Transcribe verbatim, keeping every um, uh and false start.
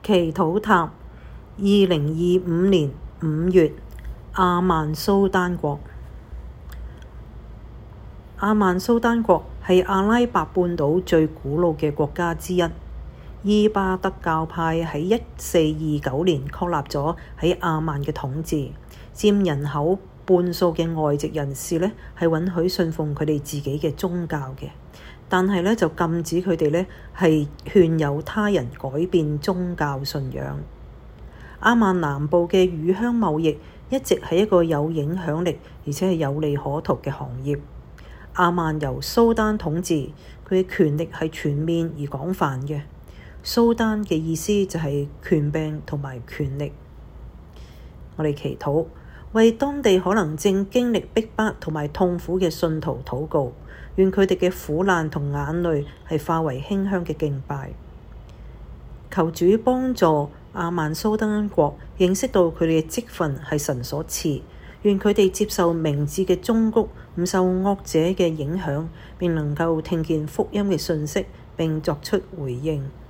祈禱塔，二零二五年五月，阿曼蘇丹國。阿曼蘇丹國係阿拉伯半島最古老嘅國家之一。伊巴德教派喺一四二九年確立咗喺阿曼嘅統治，佔人口半數嘅外籍人士呢係允許信奉佢哋自己嘅宗教嘅，但係呢就禁止佢哋呢係勸誘他人改變宗教信仰。阿曼南部嘅乳香貿易一直係一個有影響力而且係有利可圖嘅行業。阿曼由蘇丹統治，佢嘅權力係全面而廣泛嘅。蘇丹嘅意思就係權柄同埋權力。我哋祈禱，為當地可能正經歷逼迫同埋痛苦嘅信徒禱告，願佢哋嘅苦難同眼淚係化為馨香嘅敬拜。求主幫助阿曼蘇丹國認識到佢哋嘅職分係神所賜，願佢哋接受明智嘅忠告，唔受惡者嘅影響，並能夠聽見福音嘅訊息並作出回應。